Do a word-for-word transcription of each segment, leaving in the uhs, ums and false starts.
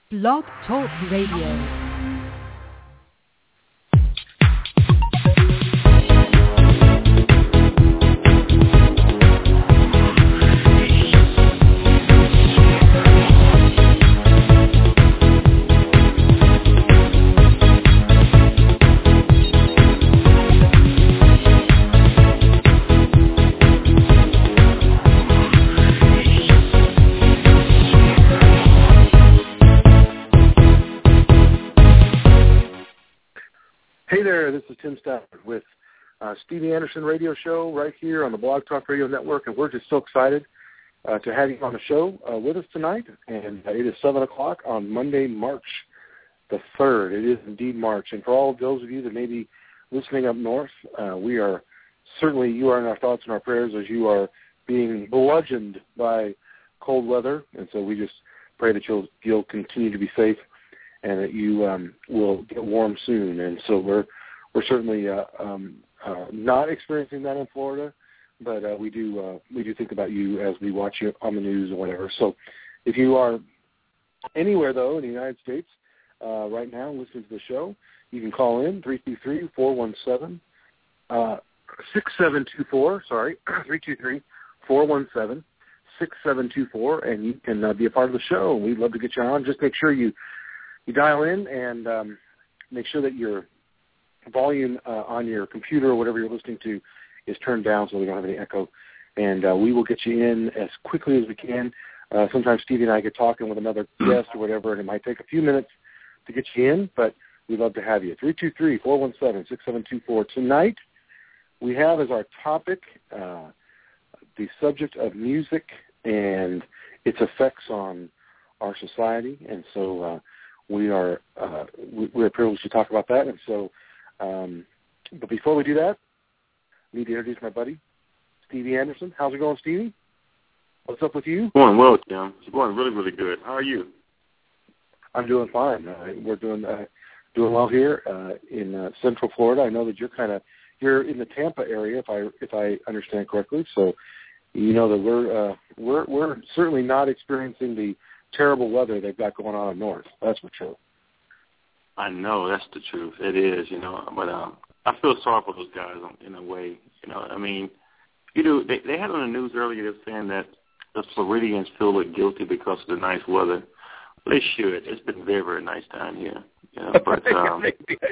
Blog Talk Radio. Hey there, this is Tim Stafford with uh, Stevie Anderson Radio Show right here on the Blog Talk Radio Network, and we're just so excited uh, to have you on the show uh, with us tonight. And uh, it is seven o'clock on Monday, March the third. It is indeed March, and for all of those of you that may be listening up north, uh, we are certainly, you are in our thoughts and our prayers as you are being bludgeoned by cold weather, and so we just pray that you'll, you'll continue to be safe and that you um, will get warm soon. And so we're we're certainly uh, um, uh, not experiencing that in Florida, but uh, we do uh, we do think about you as we watch you on the news or whatever. So if you are anywhere, though, in the United States uh, right now listening to the show, you can call in three two three, four one seven, six seven two four, sorry, three two three, four one seven, six seven two four, and you can uh, be a part of the show. We'd love to get you on. Just make sure you You dial in and um, make sure that your volume uh, on your computer or whatever you're listening to is turned down so we don't have any echo. And uh, we will get you in as quickly as we can. Uh, sometimes Stevie and I get talking with another guest or whatever, and it might take a few minutes to get you in, but we'd love to have you. three two three, four one seven, six seven two four. Tonight we have as our topic uh, the subject of music and its effects on our society. And so uh, We are uh, we're privileged to talk about that, and so. Um, but before we do that, I need to introduce my buddy, Stevie Anderson. How's it going, Stevie? What's up with you? Going well, Tim. It's going really, really good. How are you? I'm doing fine. Uh, we're doing uh, doing well here uh, in uh, Central Florida. I know that you're kind of you're in the Tampa area, if I if I understand correctly. So you know that we're uh, we're we're certainly not experiencing the terrible weather they've got going on up north. That's for sure. I know, that's the truth. It is, you know. But um, I feel sorry for those guys in a way. You know, I mean, you know, they, they had on the news earlier they're saying that the Floridians feel like guilty because of the nice weather. They should. It's been very, very nice down here. You know, but um,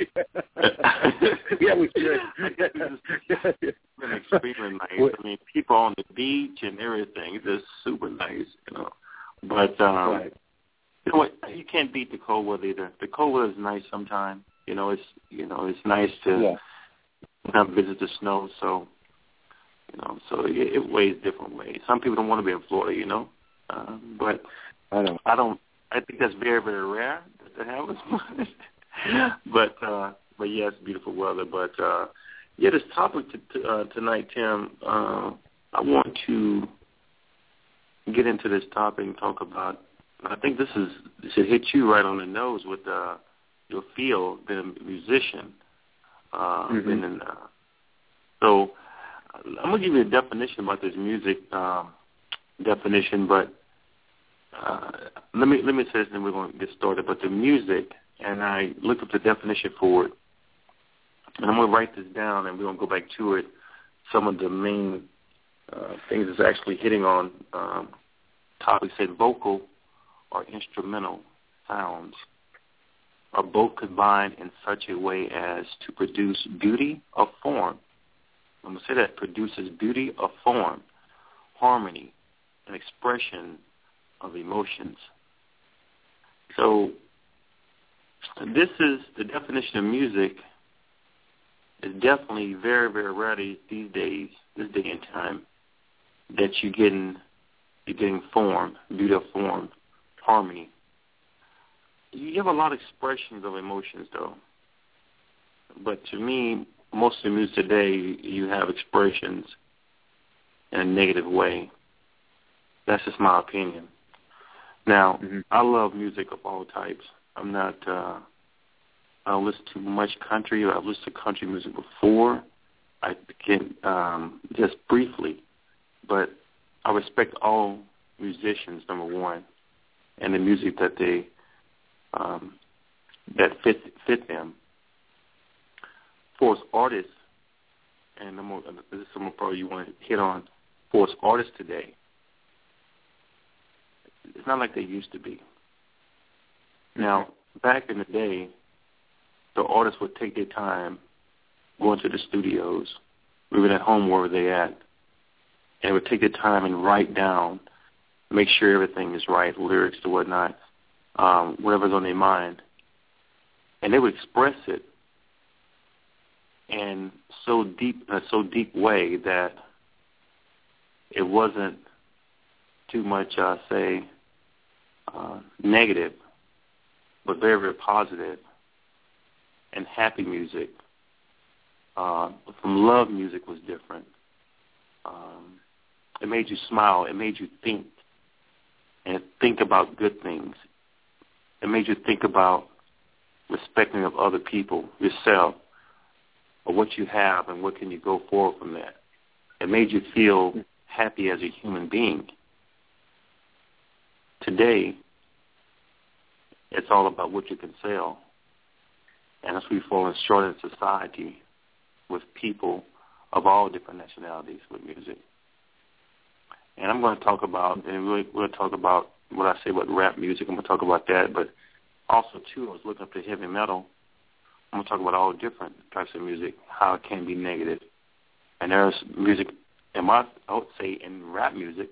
yeah, we should. It's been extremely nice. I mean, people on the beach and everything. It's just super nice, you know. But um, right. you know what? You can't beat the cold weather either. The cold weather is nice sometimes. You know, it's you know it's nice to yeah. have visit the snow. So you know, so it, it weighs different ways. Some people don't want to be in Florida, you know. Uh, but I don't. I don't. I think that's very, very rare to have us. but uh, but yeah, it's beautiful weather. But uh, yeah, this topic to, to, uh, tonight, Tim. Uh, I want to get into this topic and talk about. I think this is this should hit you right on the nose with uh, your field, being a musician. Uh, mm-hmm. been in, uh, so I'm gonna give you a definition about this music um, definition, but uh, let me let me say this, and then we're gonna get started. But the music, and I looked up the definition for it, and I'm gonna write this down, and we're gonna go back to it. Some of the main Uh, things it's actually hitting on um, topics said vocal or instrumental sounds are both combined in such a way as to produce beauty of form. I'm going to say that produces beauty of form, harmony, and expression of emotions. So this is the definition of music is definitely very, very rare these days, this day and time. That you're getting, you're getting form, beauty of form, harmony. You have a lot of expressions of emotions, though. But to me, most of the music today, you have expressions in a negative way. That's just my opinion. Now, mm-hmm. I love music of all types. I'm not, uh, I don't listen to much country. I've listened to country music before. I can, um, just briefly. But I respect all musicians, number one, and the music that they um, that fit fit them. For us artists, and I'm gonna, this is something probably you want to hit on. For us artists today, it's not like they used to be. Now, back in the day, the artists would take their time going to the studios, even at home wherever they at, and would take their time and write down, make sure everything is right, lyrics to whatnot, um, whatever's on their mind, and they would express it in so deep, in a so deep way that it wasn't too much, uh, say, uh, negative, but very, very positive and happy music. Uh, from love music was different. Um, it made you smile. It made you think and think about good things. It made you think about respecting of other people, yourself, or what you have and what can you go forward from that. It made you feel happy as a human being. Today, it's all about what you can sell. And as we've fallen short in society with people of all different nationalities with music. And I'm going to talk about, and we're going to talk about what I say about rap music. I'm going to talk about that. But also, too, I was looking up to heavy metal. I'm going to talk about all different types of music, how it can be negative. And there's music, in my, I would say, in rap music,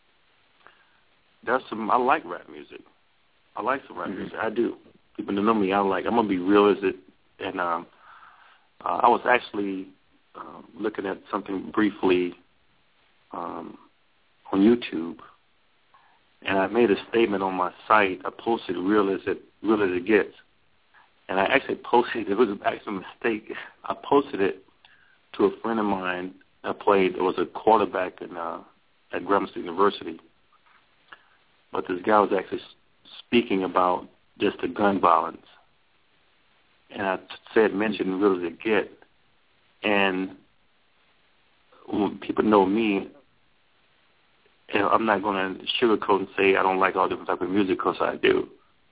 there's some, I like rap music. I like some rap mm-hmm. music. I do. People that know me, I like. I'm going to be real as it. And um, uh, I was actually uh, looking at something briefly um, on YouTube, and I made a statement on my site. I posted real as it real as it gets, and I actually posted. It was actually a mistake. I posted it to a friend of mine. I played. It was a quarterback in uh, at Grambling State University, but this guy was actually speaking about just the gun violence. And I said, mention real as it get. And when people know me, you know, I'm not going to sugarcoat and say I don't like all different types of music, because I do.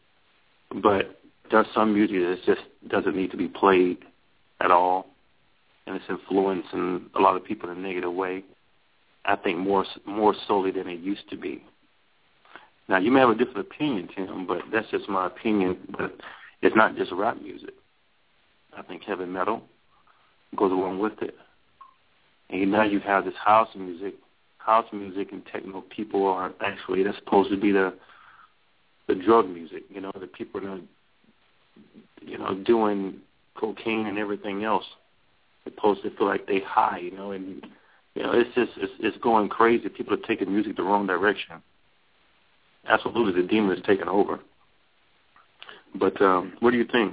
But there's some music that just doesn't need to be played at all, and it's influencing a lot of people in a negative way. I think more more solely than it used to be. Now, you may have a different opinion, Tim, but that's just my opinion. But it's not just rap music. I think heavy metal goes along with it. And now you have this house music. House music and techno people are actually, that's supposed to be the the drug music, you know, the people are, you know, doing cocaine and everything else. They're supposed to feel like they high, you know, and, you know, it's just, it's, it's going crazy. People are taking music the wrong direction. Absolutely, the demon is taking over. But um, what do you think?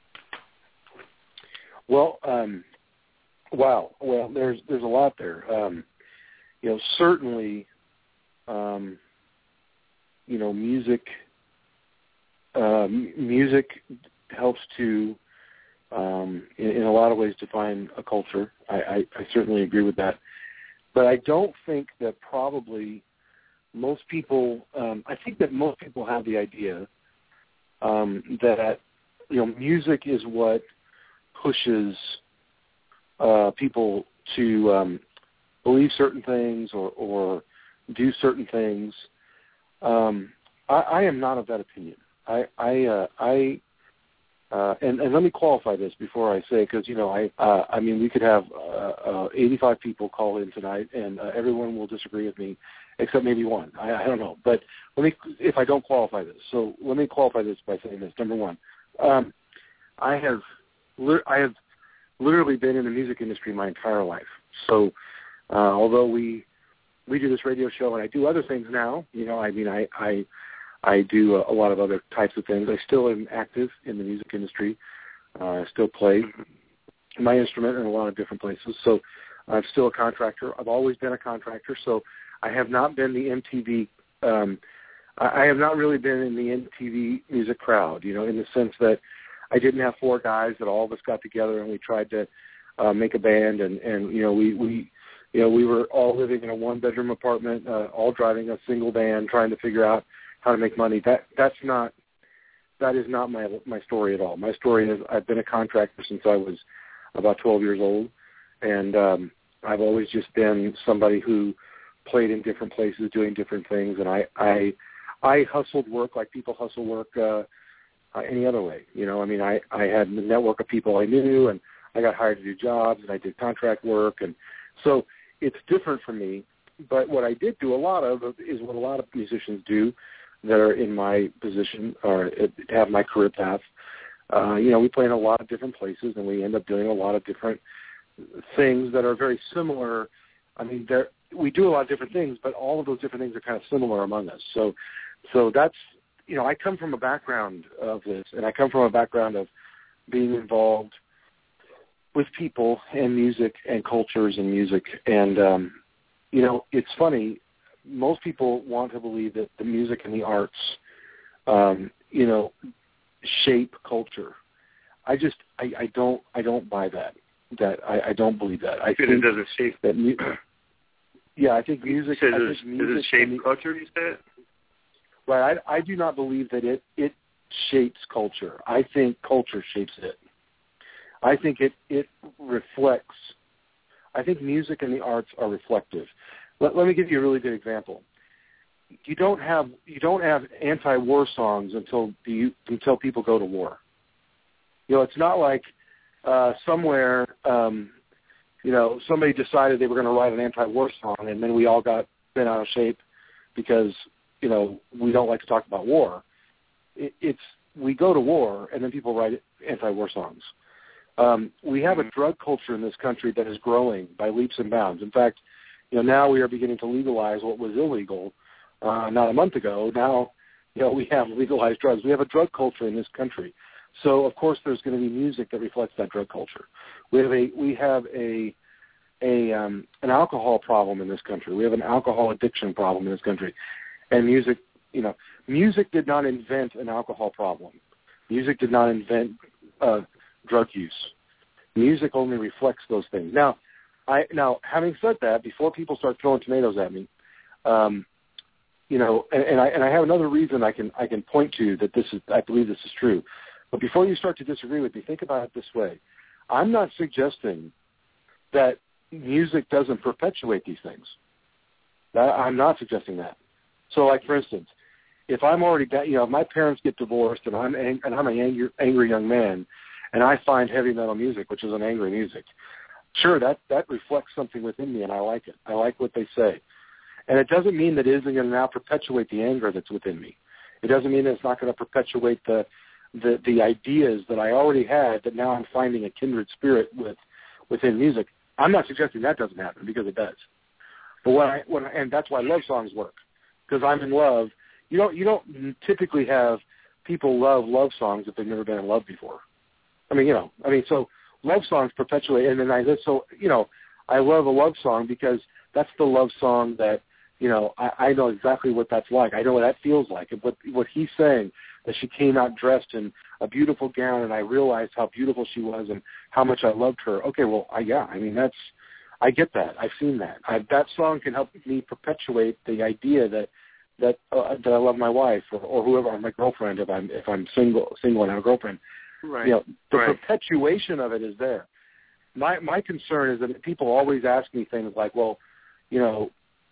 Well, um, wow. Well, there's there's a lot there. Um, you know, certainly, um, you know, music uh, music helps to, um, in, in a lot of ways, define a culture. I, I, I certainly agree with that. But I don't think that probably most people, um, I think that most people have the idea um, that, you know, music is what pushes uh, people to um, believe certain things or, or do certain things. Um, I, I am not of that opinion. I, I, uh, I uh, and, and let me qualify this before I say, because, you know, I, uh, I mean, we could have uh, uh, eighty-five people call in tonight, and uh, everyone will disagree with me, except maybe one. I, I don't know. But let me, if I don't qualify this, so let me qualify this by saying this. Number one, um, I have, I have literally been in the music industry my entire life. So, uh, although we we do this radio show and I do other things now, you know, I mean, I I, I do a, a lot of other types of things. I still am active in the music industry. Uh, I still play my instrument in a lot of different places. So I'm still a contractor. I've always been a contractor. So I have not been the M T V. Um, I, I have not really been in the M T V music crowd, you know, in the sense that I didn't have four guys that all of us got together and we tried to uh, make a band, and, and you know we, we you know we were all living in a one bedroom apartment, uh, all driving a single van, trying to figure out how to make money. That that's not that is not my my story at all. My story is I've been a contractor since I was about twelve years old, and um, I've always just been somebody who played in different places, doing different things, and I I, I hustled work like people hustle work uh, uh, any other way. You know, I mean, I, I had a network of people I knew, and I got hired to do jobs, and I did contract work, and so it's different for me. But what I did do a lot of is what a lot of musicians do that are in my position or have my career path. Uh, you know, we play in a lot of different places, and we end up doing a lot of different things that are very similar. I mean, there we do a lot of different things, but all of those different things are kind of similar among us. So, so that's, you know, I come from a background of this, and I come from a background of being involved with people and music and cultures and music. And, um, you know, it's funny, most people want to believe that the music and the arts, um, you know, shape culture. I just, I, I don't, I don't buy that. That I, I don't believe that. I think it doesn't shape that. Mu- yeah, I think music. Does I it, think music does it shape the, culture? You said. Right. I, I do not believe that it it shapes culture. I think culture shapes it. I think it it reflects. I think music and the arts are reflective. Let, let me give you a really good example. You don't have you don't have anti-war songs until you until people go to war. You know, it's not like uh, somewhere. Um, You know, somebody decided they were going to write an anti-war song, and then we all got bent out of shape because, you know, we don't like to talk about war. It, it's we go to war, and then people write anti-war songs. Um, we have a drug culture in this country that is growing by leaps and bounds. In fact, you know, now we are beginning to legalize what was illegal uh, not a month ago. Now, you know, we have legalized drugs. We have a drug culture in this country. So, of course, there's going to be music that reflects that drug culture. We have a we have a a um, an alcohol problem in this country. We have an alcohol addiction problem in this country, and music. You know, music did not invent an alcohol problem. Music did not invent uh, drug use. Music only reflects those things. Now, I now having said that, before people start throwing tomatoes at me, um, you know, and, and I and I have another reason I can I can point to that this is I believe this is true. But before you start to disagree with me, think about it this way. I'm not suggesting that music doesn't perpetuate these things. I'm not suggesting that. So, like, for instance, if I'm already, you know, if my parents get divorced and I'm ang- and I'm an angry, angry young man and I find heavy metal music, which is an angry music, sure, that, that reflects something within me and I like it. I like what they say. And it doesn't mean that it isn't going to now perpetuate the anger that's within me. It doesn't mean that it's not going to perpetuate the the the ideas that I already had that now I'm finding a kindred spirit with within music. I'm not suggesting that doesn't happen because it does. But when I when I, and that's why love songs work, because I'm in love. You don't you don't typically have people love love songs if they've never been in love before. I mean, you know, I mean, so love songs perpetuate, and then I so you know, I love a love song because that's the love song that, you know, I, I know exactly what that's like. I know what that feels like. And what what he's saying, that she came out dressed in a beautiful gown, and I realized how beautiful she was and how much I loved her. Okay, well, I, yeah, I mean, that's, I get that. I've seen that. I, that song can help me perpetuate the idea that that uh, that I love my wife or, or whoever, or my girlfriend if I'm if I'm single single and have a girlfriend. Right. You know, the right. perpetuation of it is there. My my concern is that people always ask me things like, well, you know,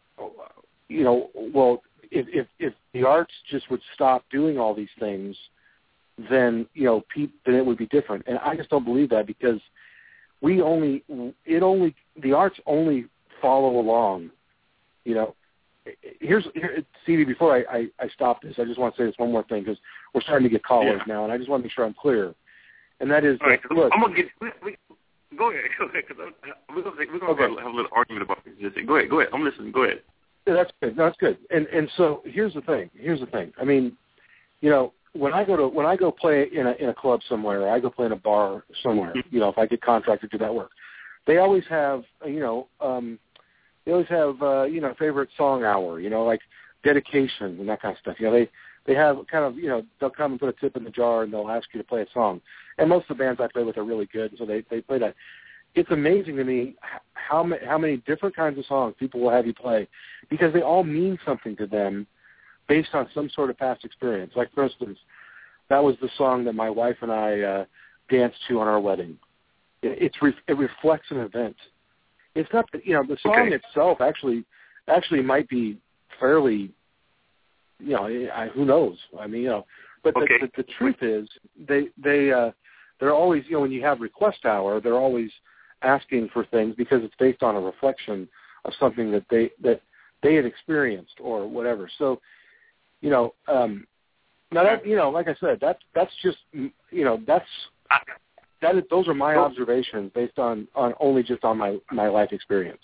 you know, well, if if, if the arts just would stop doing all these things, then you know, pe- then it would be different. And I just don't believe that, because we only it only the arts only follow along. You know, here's here, Stevie. Before I, I, I stop this, I just want to say this one more thing, because we're starting to get callers yeah. now, and I just want to make sure I'm clear. And that is, all right, that, look, I'm gonna get. We, we, go ahead, go ahead, because we're gonna we're gonna okay. have a little argument about this. Go ahead, go ahead. I'm listening. Go ahead. Yeah, that's good. No, that's good. And and so here's the thing. Here's the thing. I mean, you know, when I go to when I go play in a in a club somewhere, or I go play in a bar somewhere, you know, if I get contracted to do that work, they always have, you know, um, they always have, uh, you know, favorite song hour, you know, like dedication and that kind of stuff. You know, they they have kind of, you know, they'll come and put a tip in the jar and they'll ask you to play a song. And most of the bands I play with are really good, so they they play that. It's amazing to me how many, how many different kinds of songs people will have you play, because they all mean something to them based on some sort of past experience. Like, for instance, that was the song that my wife and I uh, danced to on our wedding. It, it's re- it reflects an event. It's not that, you know, the song okay. itself actually actually might be fairly, you know, I, who knows? I mean, you know, but okay. the, the, the truth is they they uh, they're always, you know, when you have request hour, they're always asking for things because it's based on a reflection of something that they that they had experienced or whatever. So, you know, um, now that, you know, like I said, that that's just, you know, that's that is, those are my observations based on, on only just on my, my life experience.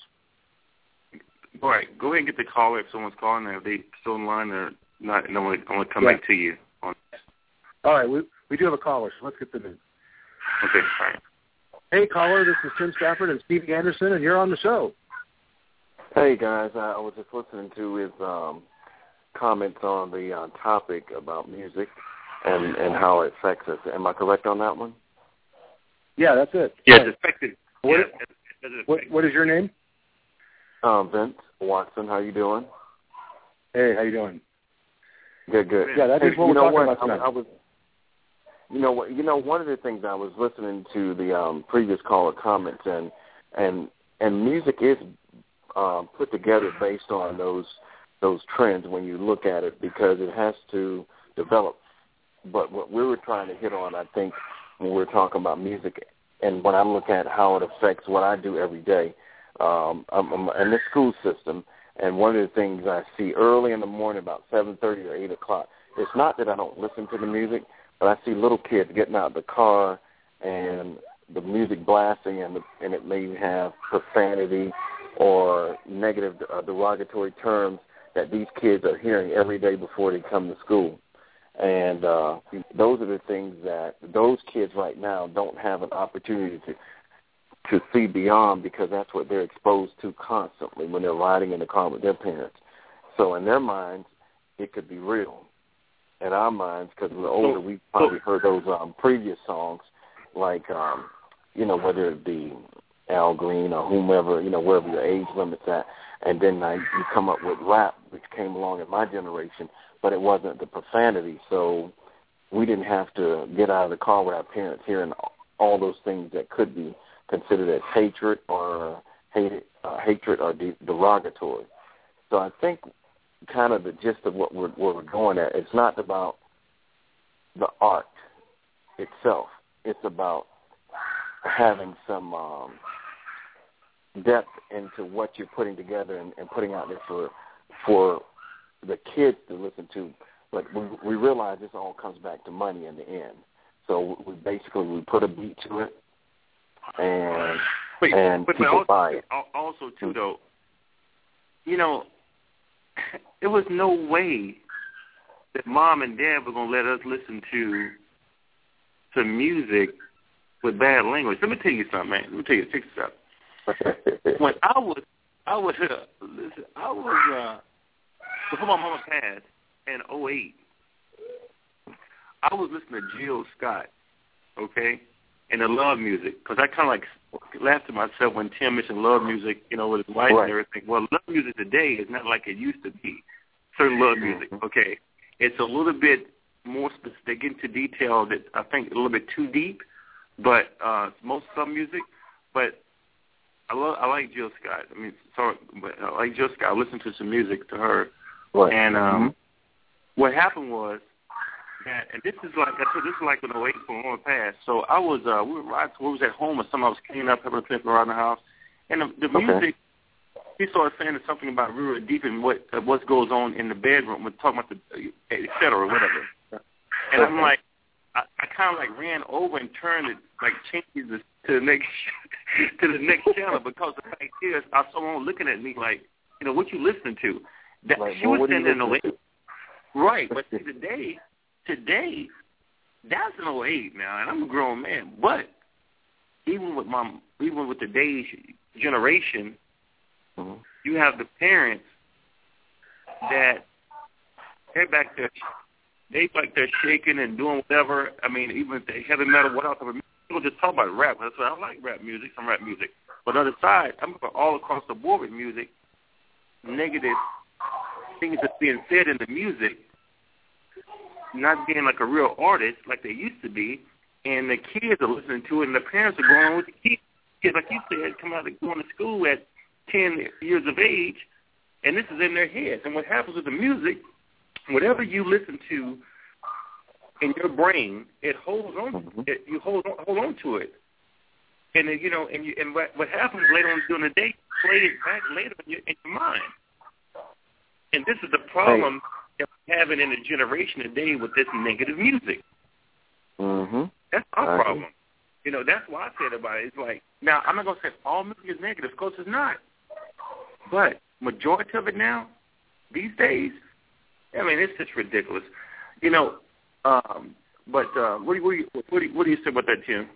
All right, go ahead and get the caller if someone's calling. If they still in line or not, and I want to come yeah. back to you. On all right, we we do have a caller, so let's get them in. Okay, all right. Hey, caller, this is Tim Stafford and Stevie Anderson, and you're on the show. Hey, guys, I was just listening to his um, comments on the uh, topic about music and, and how it affects us. Am I correct on that one? Yeah, that's it. Yeah, it's affected. What, yeah, it's, it's what, what is your name? Um, Vince Watson. How you doing? Hey, how you doing? Good, good. Yeah, that is hey, what you we're know talking what? about tonight. I, I was, you know what? You know, one of the things I was listening to the um, previous caller comments, and and and music is um, put together based on those those trends when you look at it, because it has to develop. But what we were trying to hit on, I think, when we're talking about music, and when I look at how it affects what I do every day, um, I'm, I'm in the school system, and one of the things I see early in the morning, about seven thirty or eight o'clock, it's not that I don't listen to the music, but I see little kids getting out of the car and the music blasting, and, the, and it may have profanity or negative uh, derogatory terms that these kids are hearing every day before they come to school. And uh, those are the things that those kids right now don't have an opportunity to to see beyond, because that's what they're exposed to constantly when they're riding in the car with their parents. So in their minds, it could be real. In our minds, because we're older, we probably heard those um, previous songs, like, um, you know, whether it be Al Green or whomever, you know, wherever your age limit's at, and then uh, you come up with rap, which came along in my generation, but it wasn't the profanity. So we didn't have to get out of the car with our parents hearing all those things that could be considered as hatred or hated, uh, hatred or de- derogatory. So I think kind of the gist of what we're, where we're going at, it's not about the art itself. It's about having some um, depth into what you're putting together and, and putting out there for for the kids to listen to. But we, we realize this all comes back to money in the end. So we basically we put a beat to it, and Wait, and but, people but also, buy it. Also, too, though, you know, there was no way that mom and dad were going to let us listen to some music with bad language. Let me tell you something, man. Let me tell you, check this out. When I was, I was, uh, listen, I was, uh, before my mama passed in oh eight, I was listening to Jill Scott, okay, and the love music, because I kind of like laughed to myself when Tim mentioned love music, you know, with his wife right. and everything. Well, love music today is not like it used to be. Certain love music, okay, it's a little bit more specific. They get into detail that I think a little bit too deep, but uh, most some music. But I love, I like Jill Scott. I mean, sorry, but I like Jill Scott. I listened to some music to her, right. and um, mm-hmm. what happened was that, and this is like I said, this is like when the wait for Mama passed. So I was, uh, we were riding, we was at home or something. I was cleaning up, having a clip around the house, and the, the okay. music. He started saying something about real deep in what uh, what goes on in the bedroom. We're talking about the uh, et cetera, or whatever. And I'm like, I, I kind of like ran over and turned it, like changed it to the next to the next channel, because the fact is, I saw someone looking at me like, you know, what you listening to? That like, she well, was standing in oh eight, right? But today, today, that's an oh eight now, and I'm a grown man. But even with my, even with today's generation. Mm-hmm. You have the parents that they're back there, they back there shaking and doing whatever. I mean, even if they heavy metal, what else? People just talk about rap. That's why I like rap music, some rap music. But on the other side, I'm all across the board with music, negative things that's being said in the music not being like a real artist like they used to be, and the kids are listening to it, and the parents are going with the kids. Kids, like you said, come out of going to school at ten years of age, and this is in their heads. And what happens with the music, whatever you listen to in your brain, it holds on. Mm-hmm. It, you hold on, hold on to it, and then, you know, and you, and what, what happens later on during the day, play it back later in your, in your mind. And this is the problem right. that we're having in the generation today with this negative music. Mm-hmm. That's our I problem. You know, that's why I said about it. It's like, now, I'm not going to say all music is negative. Of course it's not. But majority of it now, these days, I mean, it's just ridiculous. You know, um, but uh, what, do you, what, do you, what, do you, what do you say about that, Tim?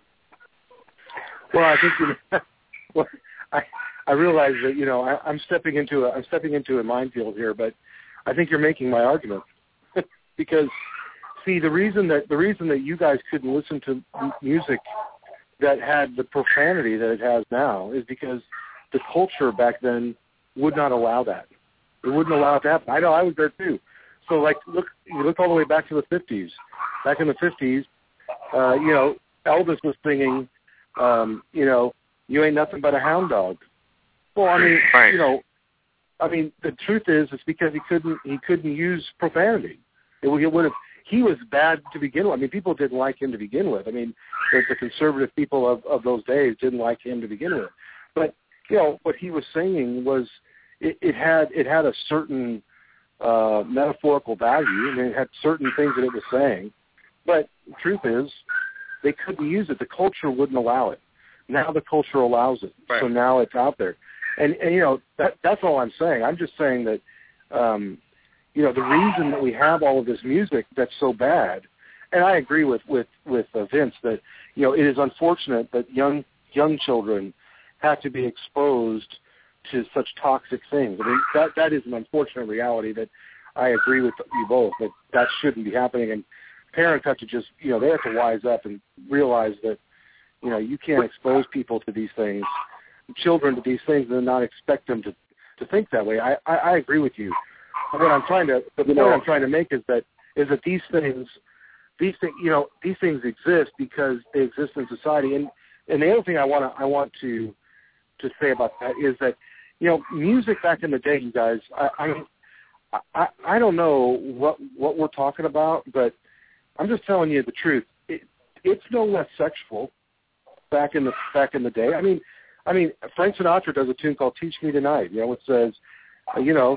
Well, I think, you know, well, I I realize that, you know, I, I'm stepping into a I'm stepping into a minefield here, but I think you're making my argument because, see, the reason that the reason that you guys couldn't listen to music that had the profanity that it has now is because the culture back then would not allow that. It wouldn't allow it to happen. I know I was there too. So, like, look, you look all the way back to the fifties. Back in the fifties, uh, you know, Elvis was singing, um, you know, "You ain't nothing but a hound dog." Well, I mean, right. you know, I mean, the truth is, it's because he couldn't he couldn't use profanity. It would, it would have. He was bad to begin with. I mean, people didn't like him to begin with. I mean, the, the conservative people of, of those days didn't like him to begin with. But you know, what he was saying was it, it had it had a certain uh, metaphorical value. I mean, it had certain things that it was saying. But the truth is, they couldn't use it. The culture wouldn't allow it. Now the culture allows it. Right. So now it's out there. And, and you know, that, that's all I'm saying. I'm just saying that, um, you know, the reason that we have all of this music that's so bad, and I agree with, with, with uh, Vince that, you know, it is unfortunate that young young children have to be exposed to such toxic things. I mean, that that is an unfortunate reality that I agree with you both, that that shouldn't be happening. And parents have to just, you know, they have to wise up and realize that, you know, you can't expose people to these things, children to these things, and not expect them to, to think that way. I, I, I agree with you. What I'm trying to, the point I'm trying to make is that is that these things, these things, you know, these things exist because they exist in society. And and the other thing I want to I want to to say about that is that, you know, music back in the day, you guys, I I mean, I, I don't know what what we're talking about, but I'm just telling you the truth. It, it's no less sexual back in the back in the day. I mean, I mean, Frank Sinatra does a tune called "Teach Me Tonight." You know, it says, uh, you know,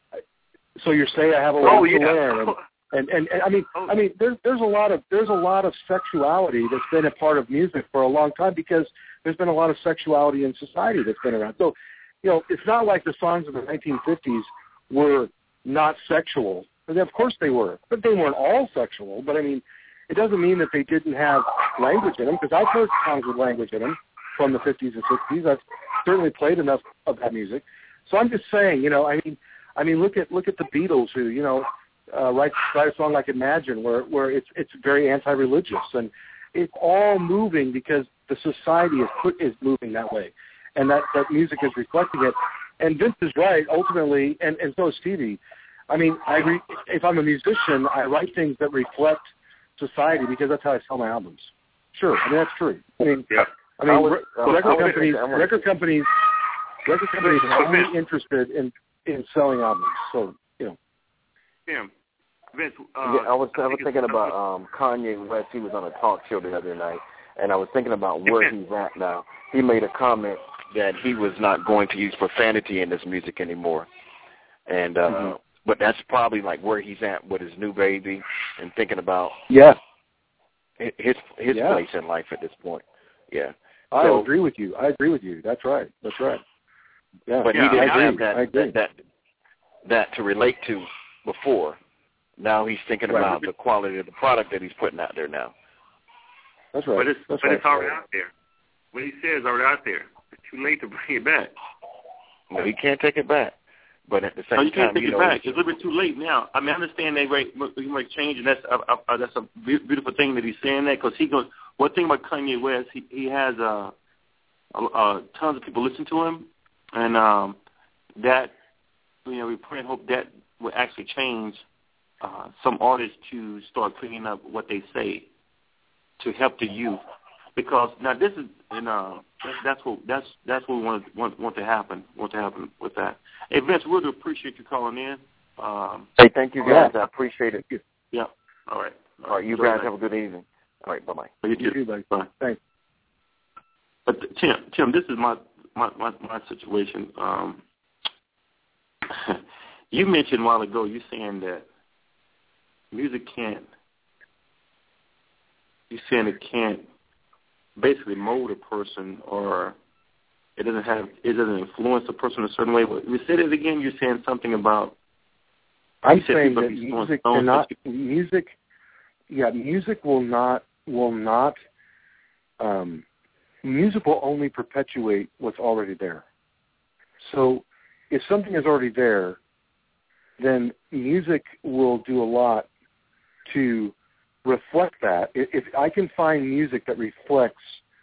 so you say I have a lot oh, yeah. to learn, and, and, and, and I mean, oh. I mean, there's there's a lot of there's a lot of sexuality that's been a part of music for a long time because there's been a lot of sexuality in society that's been around. So, you know, it's not like the songs of the nineteen fifties were not sexual. And of course they were, but they weren't all sexual. But I mean, it doesn't mean that they didn't have language in them, because I've heard songs with language in them from the fifties and sixties. I've certainly played enough of that music. So I'm just saying, you know, I mean, I mean, look at look at the Beatles, who, you know, uh, write write a song like "Imagine," where where it's it's very anti-religious, and it's all moving because the society is put is moving that way, and that that music is reflecting it. And Vince is right, ultimately, and and so is Stevie. I mean, I re- if I'm a musician, I write things that reflect society because that's how I sell my albums. Sure, I mean that's true. I mean, yeah. I mean, I was, uh, record I companies, was, record companies, record companies are only interested in, in selling albums. So you know. Yeah. Vince, uh, yeah, I was I was thinking about um, Kanye West. He was on a talk show the other night, and I was thinking about where he's at now. He made a comment that he was not going to use profanity in his music anymore, and. Uh, mm-hmm. But that's probably like where he's at with his new baby and thinking about yeah his his yeah. place in life at this point. Yeah, I so, agree with you. I agree with you. That's right. That's right. Yeah, but yeah, he didn't I have agree. that, that that that to relate to before. Now he's thinking right. about the quality of the product that he's putting out there now. That's right. But it's that's but right. it's already out there. What he says is already out there. It's too late to bring it back. No, he can't take it back. But at the same no, you can't time, take you it know, back. It's a little bit too late now. I mean, I understand they might, he might change, and that's uh, uh, that's a beautiful thing that he's saying that, because he goes. One thing about Kanye West, he he has uh, uh, tons of people listen to him, and um, that you know we pray and hope that will actually change uh, some artists to start cleaning up what they say to help the youth. Because now this is, and uh, that's, that's what that's that's what we want want want to happen want to happen with that. Hey Vince, really appreciate you calling in. Um, hey, thank you guys. I appreciate it. Yeah. All right. All, All right. You guys have a good evening. All right. Bye bye. You too. Bye. Bye. Thanks. But Tim, Tim, this is my my my, my situation. Um, you mentioned a while ago. You saying that music can't. You saying it can't. Basically mold a person, or it doesn't have it doesn't influence a person a certain way. You said it again. You're saying something about. I'm saying that music cannot music. Yeah, music will not will not. Um, music will only perpetuate what's already there. So, if something is already there, then music will do a lot to reflect that. If I can find music that reflects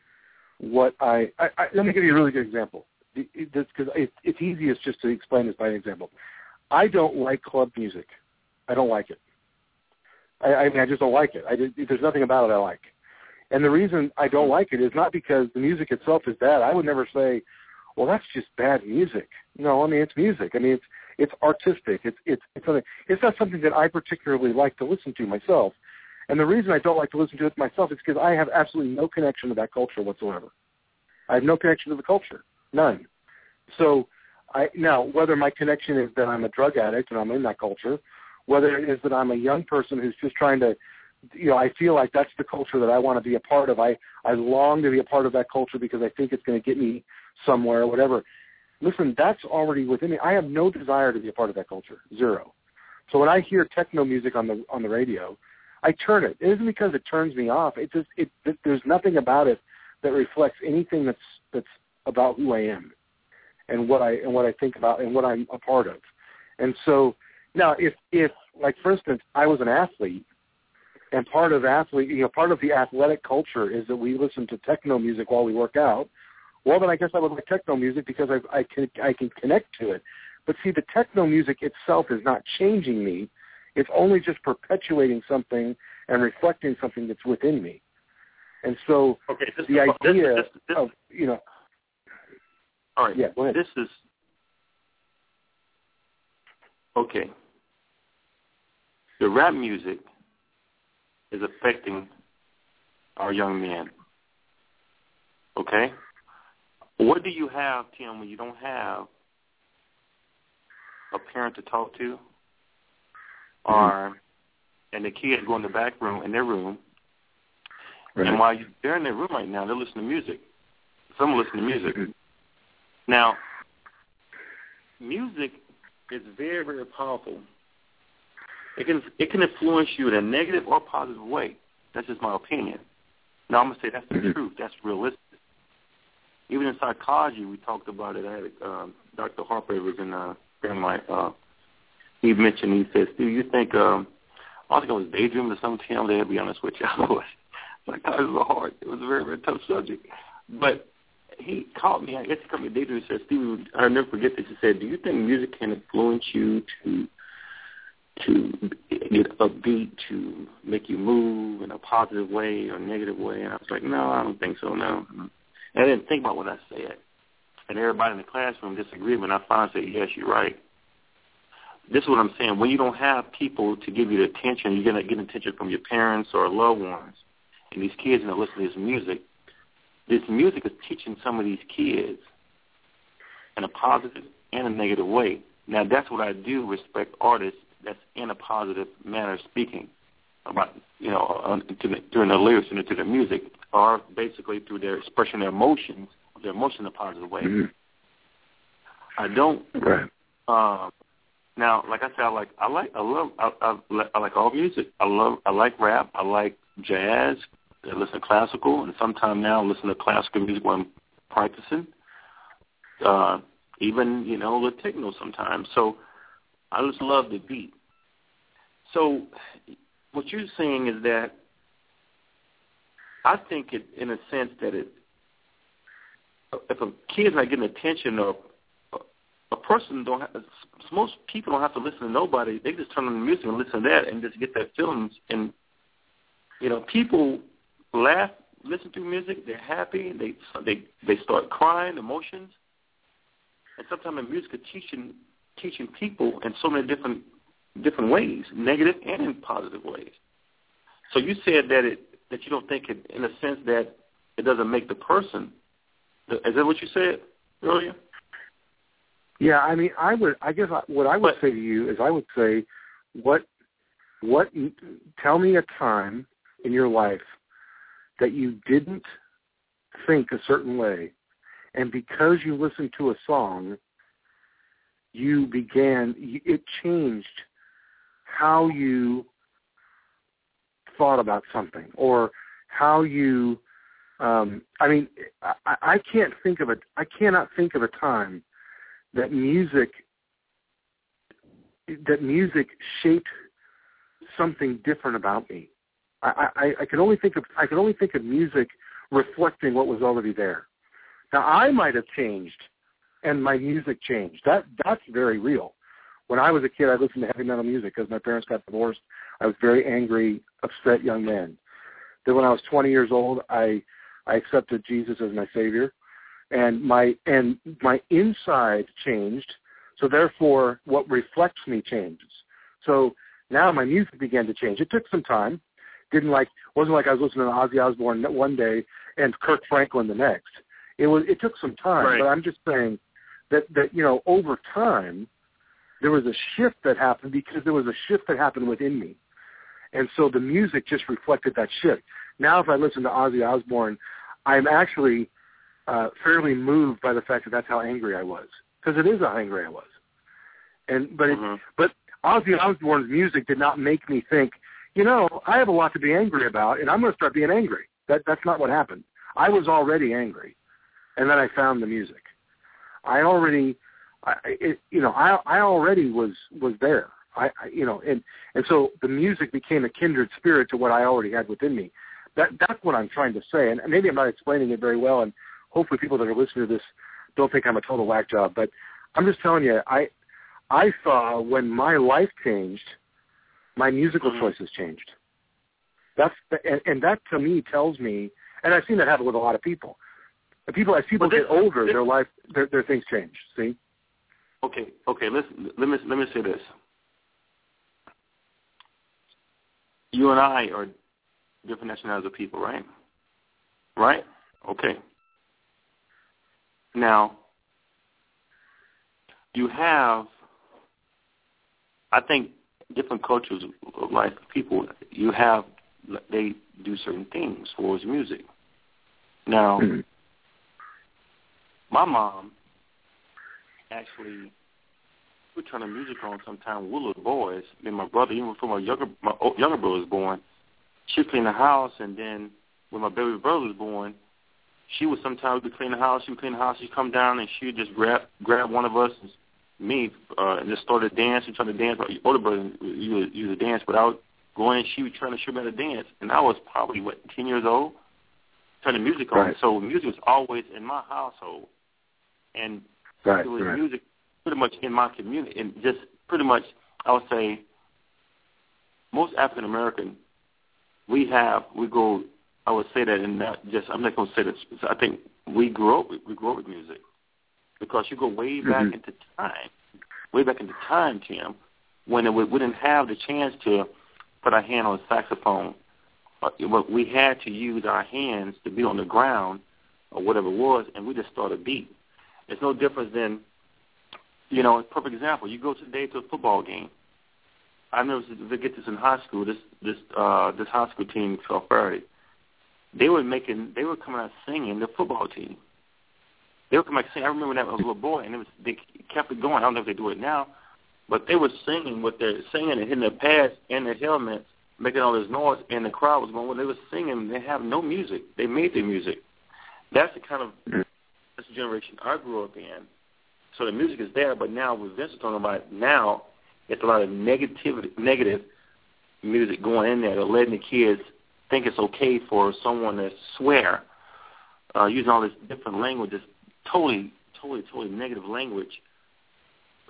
what I, I, I let me give you a really good example, because it, it's easiest just to explain this by an example. I don't like club music. I don't like it. I, I mean, I just don't like it. I just, there's nothing about it I like. And the reason I don't like it is not because the music itself is bad. I would never say, well, that's just bad music. No, I mean, it's music. I mean, it's it's artistic. It's it's it's, something, it's not something that I particularly like to listen to myself. And the reason I don't like to listen to it myself is because I have absolutely no connection to that culture whatsoever. I have no connection to the culture, none. So I now, whether my connection is that I'm a drug addict and I'm in that culture, whether it is that I'm a young person who's just trying to, you know, I feel like that's the culture that I want to be a part of. I, I long to be a part of that culture because I think it's going to get me somewhere or whatever. Listen, that's already within me. I have no desire to be a part of that culture, zero. So when I hear techno music on the on the radio, I turn it. It isn't because it turns me off. It just it, it there's nothing about it that reflects anything that's that's about who I am and what I and what I think about and what I'm a part of. And so now, if if like for instance, I was an athlete, and part of athlete, you know, part of the athletic culture is that we listen to techno music while we work out. Well, then I guess I would like techno music because I, I can I can connect to it. But see, the techno music itself is not changing me. It's only just perpetuating something and reflecting something that's within me. And so okay, this the is, idea this, this, this, of, you know. All right. Yeah, go ahead. This is, okay. The rap music is affecting our young men. Okay? What do you have, Tim, when you don't have a parent to talk to? Or, and the kids go in the back room, in their room, right. And while you, they're in their room right now, they're listening to music. Some listen to music. Now, music is very, very powerful. It can it can influence you in a negative or positive way. That's just my opinion. Now, I'm going to say that's the mm-hmm. truth. That's realistic. Even in psychology, we talked about it. I had um, Doctor Harper was in a friend of mine. Uh, he mentioned, he said, Steve, you think, um, I think I was daydreaming or something, Tim, to be honest with you. I was like, it was hard. It was a very, very tough subject. But he called me, I guess he called me daydreaming. He said, Steve, I'll never forget this. He said, do you think music can influence you to to get upbeat, to make you move in a positive way or negative way? And I was like, no, I don't think so, no. And I didn't think about what I said. And everybody in the classroom disagreed with me, and I finally said, yes, you're right. This is what I'm saying. When you don't have people to give you the attention, you're going to get attention from your parents or loved ones, and these kids are going to listen to this music. This music is teaching some of these kids in a positive and a negative way. Now, that's what I do respect artists that's in a positive manner speaking about, you know, uh, to the, during the lyrics and to the music, or basically through their expression of their emotions, their emotion in a positive way. Mm-hmm. I don't. Right. Um, now, like I said, I like, I like, I love, I, I, I like all music. I love, I like rap. I like jazz. I listen to classical, and sometimes now I listen to classical music when I'm practicing. Uh, even, you know, the techno sometimes. So I just love the beat. So what you're saying is that I think it, in a sense, that it, if a kid's not getting attention or a person don't have, most people don't have to listen to nobody. They just turn on the music and listen to that and just get that feelings. And, you know, people laugh, listen to music, they're happy, they they they start crying, emotions. And sometimes the music is teaching teaching people in so many different different ways, negative and in positive ways. So you said that it that you don't think it, in a sense that it doesn't make the person. Is that what you said earlier? Yeah, I mean, I would. I guess what I would but, say to you is, I would say, what, what? Tell me a time in your life that you didn't think a certain way, and because you listened to a song, you began. It changed how you thought about something, or how you. Um, I mean, I, I can't think of a. I cannot think of a time that music that music shaped something different about me. I, I, I can only think of I can only think of music reflecting what was already there. Now, I might have changed, and my music changed. That that's very real. When I was a kid, I listened to heavy metal music because my parents got divorced. I was a very angry, upset young man. Then when I was twenty years old, I I accepted Jesus as my Savior, and my and my inside changed. So therefore, what reflects me changes. So now my music began to change. It took some time. Didn't like wasn't like I was listening to Ozzy Osbourne one day and Kirk Franklin the next. It was it took some time, right. But I'm just saying that that you know over time there was a shift that happened because there was a shift that happened within me, and so the music just reflected that shift. Now, if I listen to Ozzy Osbourne, I'm actually uh, fairly moved by the fact that that's how angry I was, because it is how angry I was. And but mm-hmm. it, but Ozzy Osbourne's music did not make me think, you know, I have a lot to be angry about, and I'm going to start being angry. That that's not what happened. I was already angry, and then I found the music. I already, I, it, you know, I I already was was there. I, I you know, and and so the music became a kindred spirit to what I already had within me. That that's what I'm trying to say, and maybe I'm not explaining it very well, and hopefully people that are listening to this don't think I'm a total whack job. But I'm just telling you, I I saw when my life changed, my musical mm-hmm. choices changed. That's the, and, and that to me tells me, and I've seen that happen with a lot of people. The people as people this, get older, this, their life their, their things change. See? Okay, okay. Let's let me let me say this. You and I are different nationalities of people, right? Right? Okay. Now, you have, I think, different cultures of life, people, you have, they do certain things towards music. Now, mm-hmm. my mom actually would turn the music on sometime with little boys. And my brother, even before my younger, my younger brother was born, she'd clean the house, and then when my baby brother was born, she would sometimes would clean the house. She would clean the house. She'd come down, and she would just grab grab one of us, me, uh, and just start to dance. She'd try to dance. My older brother used to dance without going. She was trying to show me how to dance, and I was probably, what, ten years old, turning music on. Right. So music was always in my household, and right, it was right. music pretty much in my community, and just pretty much, I would say, most African American, we have, we go, I would say that, and not just, I'm not going to say that, I think we grew up with, we grew up with music, because you go way back mm-hmm. into time, way back into time, Tim, when it, we didn't have the chance to put our hand on a saxophone. But we had to use our hands to beat on the ground or whatever it was, and we just start a beat. It's no different than, you know, a perfect example. You go today to a football game. I never forget this in high school. This this uh, this high school team, South Ferry, they were making, they were coming out singing the football team. They were coming out singing. I remember that when I was a little boy, and it was they kept it going. I don't know if they do it now, but they were singing what they're singing and hitting their pads and their helmets, making all this noise, and the crowd was going. When they were singing, they have no music. They made their music. That's the kind of that's the generation I grew up in. So the music is there, but now with Vince talking about now, it's a lot of negativity, negative music going in there. They're letting the kids think it's okay for someone to swear, uh, using all this different languages, totally, totally, totally negative language.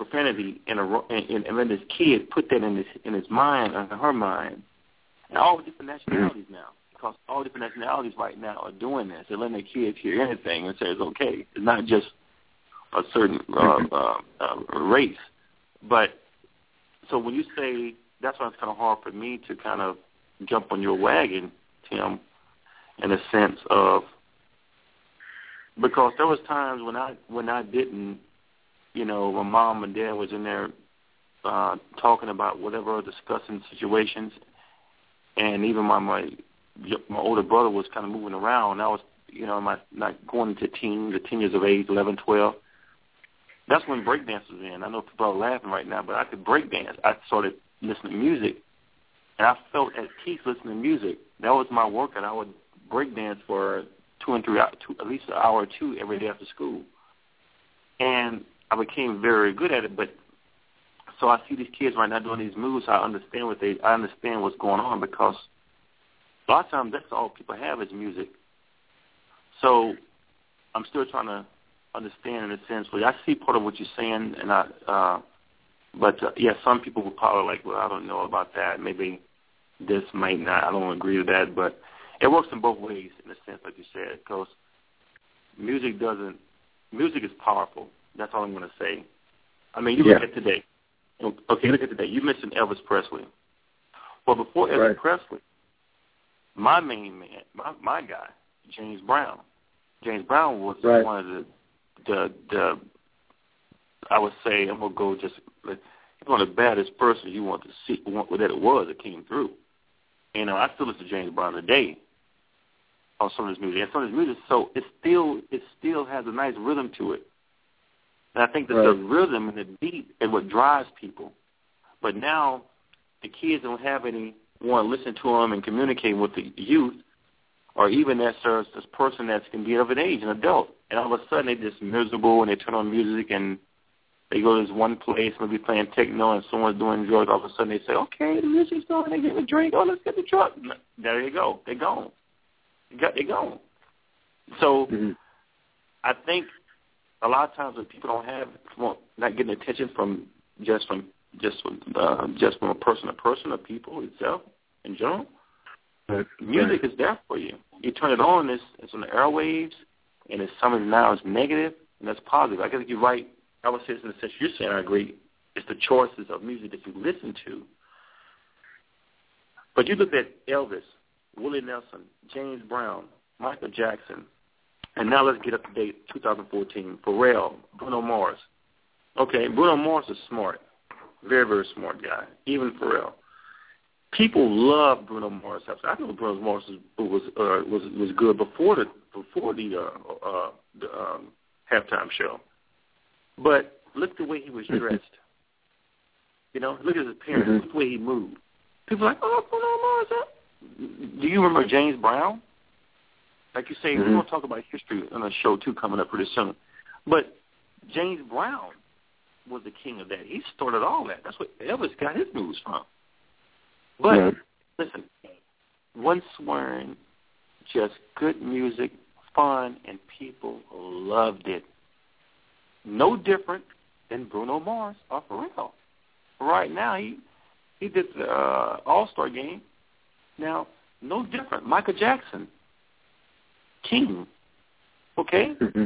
profanity in a and, and let this kid put that in his in his mind and her mind, and all different nationalities now, because all different nationalities right now are doing this. They're letting their kids hear anything and say it's okay. It's not just a certain uh, uh, uh, race, but so when you say that's why it's kind of hard for me to kind of jump on your wagon, Tim, in a sense of because there was times when I when I didn't. You know, my mom and dad was in there uh, talking about whatever, discussing situations, and even my, my my older brother was kind of moving around. I was, you know, my not going into teen, the teen years of age, eleven, twelve. That's when breakdance was in. I know people are laughing right now, but I could breakdance. I started listening to music, and I felt at peace listening to music. That was my work, and I would breakdance for two and three, two, at least an hour or two every day after school. And I became very good at it, but so I see these kids right now doing these moves. I understand what they, I understand what's going on because a lot of times that's all people have is music. So I'm still trying to understand in a sense. Well, I see part of what you're saying, and I, uh, but uh, yeah, some people will probably like, well, I don't know about that. Maybe this might not. I don't agree with that, but it works in both ways in a sense, like you said, because music doesn't. Music is powerful. That's all I'm going to say. I mean, you yeah. look at today. Okay, look at today. You mentioned Elvis Presley. Well, before Elvis right. Presley, my main man, my, my guy, James Brown. James Brown was right. one of the, the, the, I would say, I'm going to go just, he's one of the baddest person you want to see, want, that it was that came through. You know, I still listen to James Brown today on some of his music. And some of his music, so it still, it still has a nice rhythm to it. And I think that right. the rhythm and the beat is what drives people. But now the kids don't have anyone to listen to them and communicate with the youth, or even that serves this person that can be of an age, an adult. And all of a sudden they're just miserable and they turn on music and they go to this one place, maybe playing techno, and someone's doing drugs. All of a sudden they say, okay, the music's going, they get a drink, oh, let's get the drug. There you go. They're gone. They're gone. So mm-hmm. I think a lot of times when people don't have, not getting attention from just from just from, uh, just from a person to person or people itself in general, right. music is there for you. You turn it on, it's, it's on the airwaves, and it's something now is negative, and that's positive. I guess you're right. I would say this in the sense you're saying, I agree. It's the choices of music that you listen to. But you look at Elvis, Willie Nelson, James Brown, Michael Jackson, and now let's get up to date, two thousand fourteen, Pharrell, Bruno Mars. Okay, Bruno Mars is smart, very, very smart guy, even Pharrell. People love Bruno Mars. I know Bruno Mars was was uh, was, was good before the before the uh, uh, the um, halftime show, but look the way he was dressed. You know, look at his appearance, mm-hmm. look the way he moved. People are like, oh, Bruno Mars. Huh? Do you remember James Brown? Like you say, mm-hmm. we're going to talk about history on a show, too, coming up pretty soon. But James Brown was the king of that. He started all that. That's where Elvis got his moves from. But, yeah. listen, one swearing, just good music, fun, and people loved it. No different than Bruno Mars or Pharrell. Right now, he, he did the uh, All-Star game. Now, no different. Michael Jackson. King, okay? Mm-hmm.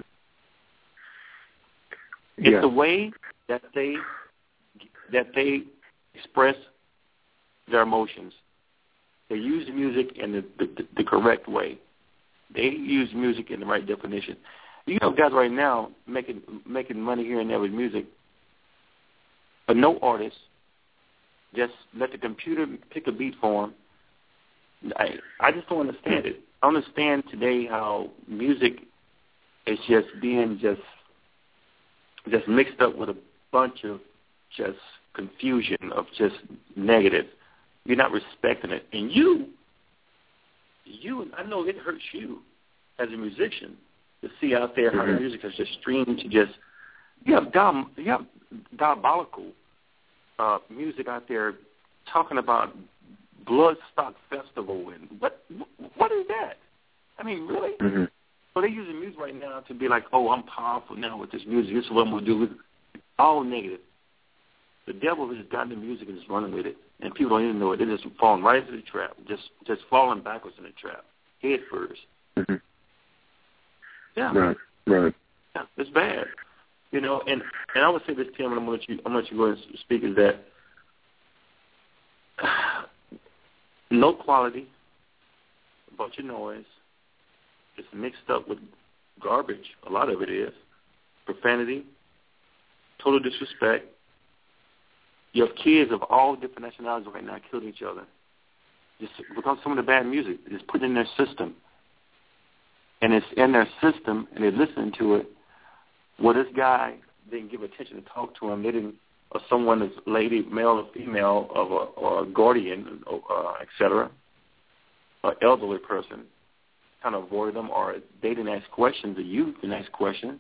It's yeah. the way that they that they express their emotions. They use music in the, the, the correct way. They use music in the right definition. You know, guys right now making making money here and there with music, but no artist. Just let the computer pick a beat for them. I I just don't understand it. I understand today how music is just being just just mixed up with a bunch of just confusion of just negative. You're not respecting it. And you, you, I know it hurts you as a musician to see out there how the music has just streamed to just, you have, diab- you have diabolical uh, music out there talking about Bloodstock Festival and what what is that? I mean, really? Mm-hmm. So they're using music right now to be like, oh, I'm powerful now with this music. This is what I'm going to do. All negative. The devil has gotten the music and is running with it, and people don't even know it. They're just falling right into the trap, just just falling backwards in the trap, head first. Mm-hmm. Yeah, right, right. Yeah, it's bad, you know. And, and I would say this, Tim, and I'm gonna let you, I'm gonna let you go ahead and speak. Is that no quality, a bunch of noise. It's mixed up with garbage. A lot of it is profanity, total disrespect. You have kids of all different nationalities right now killing each other just because some of the bad music is put in their system. And it's in their system, and they're listening to it. Well, this guy didn't give attention to talk to him. They didn't, or someone is lady, male or female, of a, or a guardian, uh, et cetera, an elderly person, kind of avoided them, or they didn't ask questions. The youth didn't ask questions.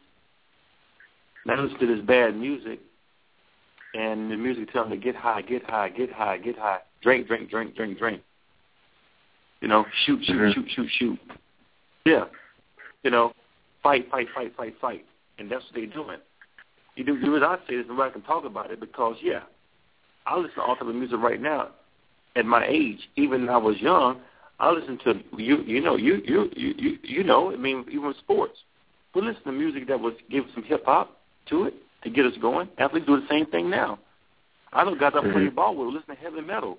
Now listen to this bad music, and the music tells them to get high, get high, get high, get high, drink, drink, drink, drink, drink. You know, shoot, shoot, mm-hmm. shoot, shoot, shoot. Yeah. You know, fight, fight, fight, fight, fight. And that's what they're doing. You do, do as I say this, nobody can talk about it because, yeah, I listen to all type of music right now at my age. Even when I was young, I listen to, you you know, you you you you know, I mean, even sports. We listen to music that was give some hip-hop to it to get us going. Athletes do the same thing now. I know guys that play ball will listen to heavy metal.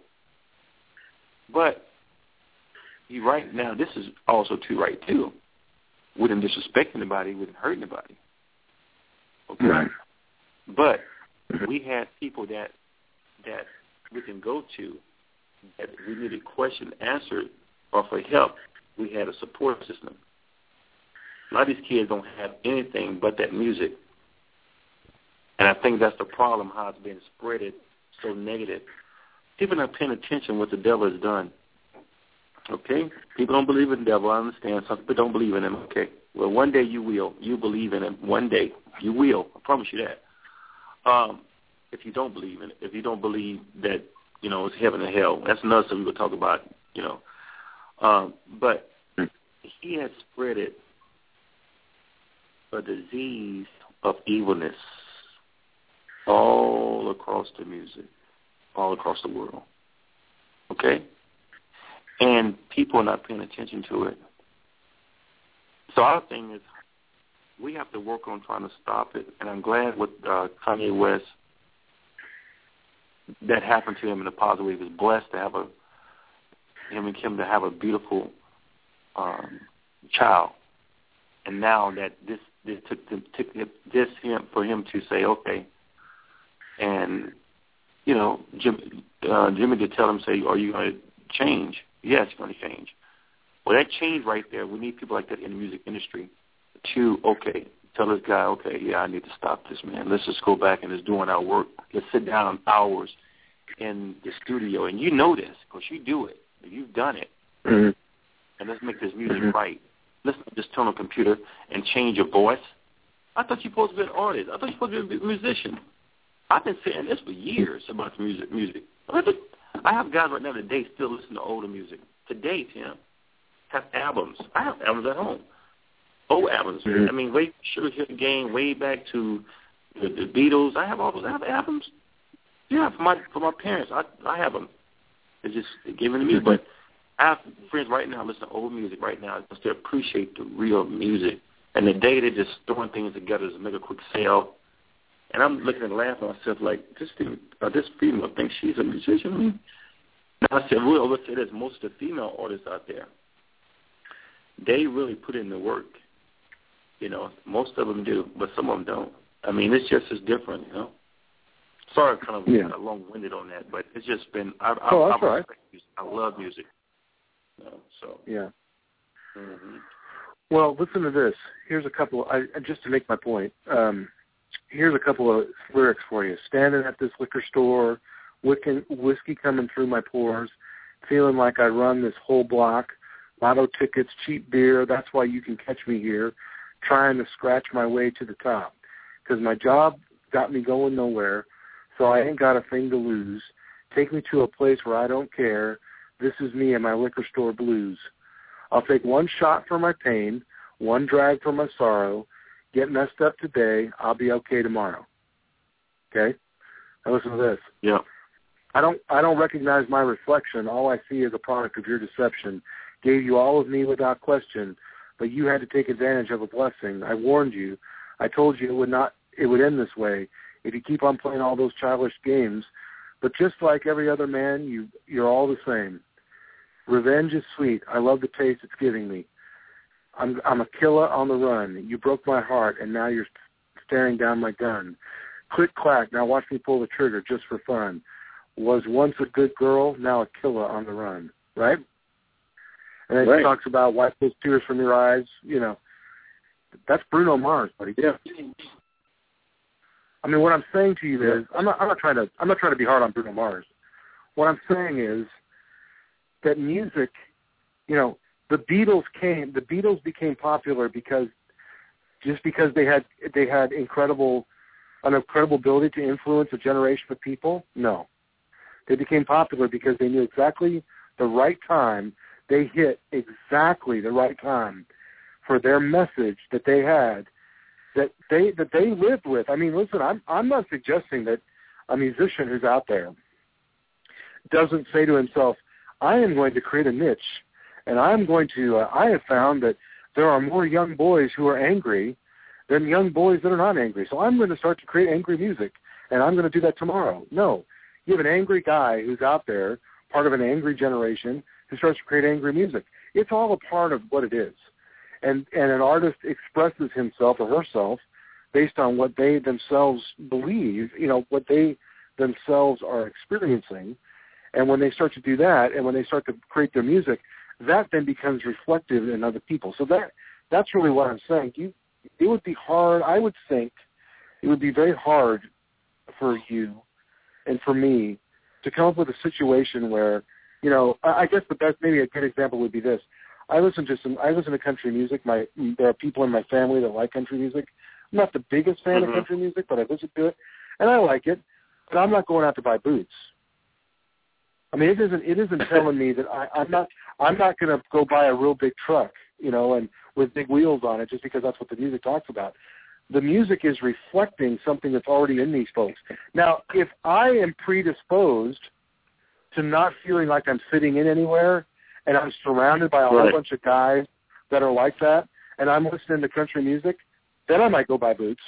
But you right now, this is also too right, too. We didn't disrespect anybody. We didn't hurt anybody. Okay? Right. But we had people that that we can go to that we needed questions answered or for help. We had a support system. A lot of these kids don't have anything but that music. And I think that's the problem, how it's been spreaded so negative. People are not paying attention what the devil has done. Okay? People don't believe in the devil. I understand. Some people don't believe in him. Okay. Well, one day you will. You believe in him. One day. You will. I promise you that. Um, if you don't believe in it. If you don't believe that, you know, it's heaven and hell. That's another thing we will talk about, you know. Um, but he has spread it, a disease of evilness all across the music, all across the world. Okay? And people are not paying attention to it. So our thing is we have to work on trying to stop it. And I'm glad with uh, Kanye West, that happened to him in a positive way. He was blessed to have a, him and Kim to have a beautiful um, child. And now that this, this took, took this him for him to say, okay, and, you know, Jim, uh, Jimmy did tell him, say, are you going to change? Yes, you're going to change. Well, that change right there, we need people like that in the music industry to, okay, tell this guy, okay, yeah, I need to stop this, man. Let's just go back and just doing our work. Let's sit down hours in the studio. And you know this because you do it. You've done it. Mm-hmm. And let's make this music mm-hmm. right. Let's not just turn on a computer and change your voice. I thought you were supposed to be an artist. I thought you were supposed to be a musician. I've been saying this for years about music. Music. I have guys right now today still listen to older music. Today, Tim, have albums. I have albums at home. Old albums. Mm-hmm. I mean, way Sugar Hill Gang, way back to the, the Beatles. I have all those. I have albums. Yeah, for my for my parents, I I have them. It's just given to me. Mm-hmm. But I have friends right now listen to old music right now because they appreciate the real music. And the day they're just throwing things together to make a quick sale. And I'm looking and laughing at myself like, this thing, uh, this female thinks she's a musician. And I said, well, let's say this, most of the female artists out there, they really put in the work. You know, most of them do, but some of them don't. I mean, it's just as different, you know. Sorry, kind of yeah. long-winded on that, but it's just been, I, I, oh, that's I, right. music. I love music. You know, so. Yeah. Mm-hmm. Well, listen to this. Here's a couple, I, just to make my point, um, here's a couple of lyrics for you. Standing at this liquor store, whiskey, whiskey coming through my pores, feeling like I run this whole block, lotto tickets, cheap beer, that's why you can catch me here, trying to scratch my way to the top. Because my job got me going nowhere, so I ain't got a thing to lose. Take me to a place where I don't care. This is me and my liquor store blues. I'll take one shot for my pain, one drag for my sorrow. Get messed up today, I'll be okay tomorrow. Okay? Now listen to this. Yeah. I don't I don't recognize my reflection. All I see is a product of your deception. Gave you all of me without question, but you had to take advantage of a blessing. I warned you. I told you it would not it would end this way if you keep on playing all those childish games. But just like every other man, you you're all the same. Revenge is sweet. I love the taste it's giving me. I'm I'm a killer on the run. You broke my heart, and now you're staring down my gun. Click clack. Now watch me pull the trigger just for fun. Was once a good girl, now a killer on the run. Right? And then right. he talks about wipe those tears from your eyes. You know, that's Bruno Mars, buddy. Yeah. I mean, what I'm saying to you is, I'm not I'm not trying to I'm not trying to be hard on Bruno Mars. What I'm saying is that music, you know. The Beatles came. The Beatles became popular because, just because they had they had incredible, an incredible ability to influence a generation of people. No, they became popular because they knew exactly the right time. They hit exactly the right time for their message that they had, that they that they lived with. I mean, listen, I'm I'm not suggesting that a musician who's out there doesn't say to himself, "I am going to create a niche." And I'm going to, uh, I have found that there are more young boys who are angry than young boys that are not angry. So I'm going to start to create angry music, and I'm going to do that tomorrow. No. You have an angry guy who's out there, part of an angry generation, who starts to create angry music. It's all a part of what it is. And, and an artist expresses himself or herself based on what they themselves believe, you know, what they themselves are experiencing. And when they start to do that, and when they start to create their music, that then becomes reflective in other people. So that that's really what I'm saying. You, it would be hard, I would think, it would be very hard for you and for me to come up with a situation where, you know, I, I guess the best, maybe a good example would be this. I listen to some, I listen to country music. My There are people in my family that like country music. I'm not the biggest fan mm-hmm. of country music, but I listen to it, and I like it, but I'm not going out to buy boots. I mean, it isn't. It isn't telling me that I, I'm not. I'm not going to go buy a real big truck, you know, and with big wheels on it, just because that's what the music talks about. The music is reflecting something that's already in these folks. Now, if I am predisposed to not feeling like I'm fitting in anywhere, and I'm surrounded by a whole right. bunch of guys that are like that, and I'm listening to country music, then I might go buy boots.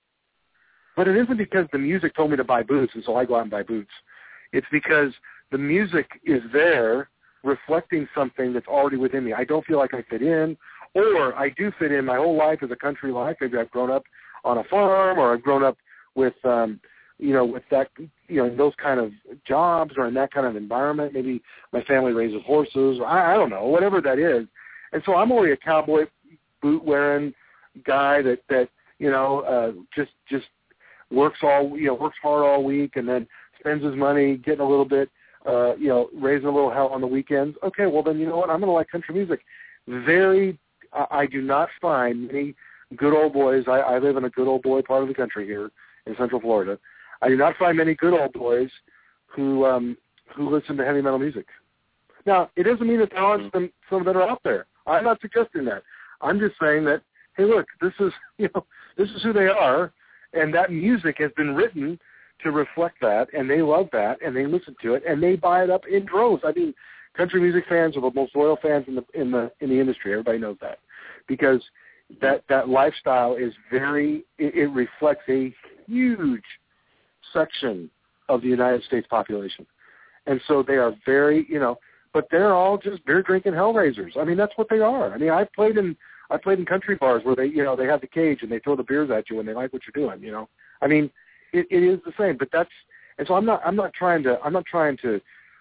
But it isn't because the music told me to buy boots, and so I go out and buy boots. It's because the music is there reflecting something that's already within me. I don't feel like I fit in, or I do fit in. My whole life is a country life. Maybe I've grown up on a farm, or I've grown up with, um, you know, with that, you know, those kind of jobs or in that kind of environment. Maybe my family raises horses, or I, I don't know, whatever that is. And so I'm only a cowboy boot-wearing guy that, that you know, uh, just just works all, you know, works hard all week and then spends his money getting a little bit, uh, you know, raising a little hell on the weekends. Okay, well then, you know what? I'm going to like country music. Very, I, I do not find many good old boys. I, I live in a good old boy part of the country here in Central Florida. I do not find many good old boys who um, who listen to heavy metal music. Now, it doesn't mean that there aren't some, some that are out there. I'm not suggesting that. I'm just saying that, hey, look, this is, you know, this is who they are, and that music has been written to reflect that, and they love that, and they listen to it, and they buy it up in droves. I mean, country music fans are the most loyal fans in the in the in the industry. Everybody knows that, because that that lifestyle is very. It, it reflects a huge section of the United States population, and so they are very, you know. But they're all just beer drinking hellraisers. I mean, that's what they are. I mean, I played in I played in country bars where they, you know, they have the cage and they throw the beers at you when they like what you're doing. You know, I mean, it, it is the same. But that's, and so I'm not I'm not trying to I'm not trying to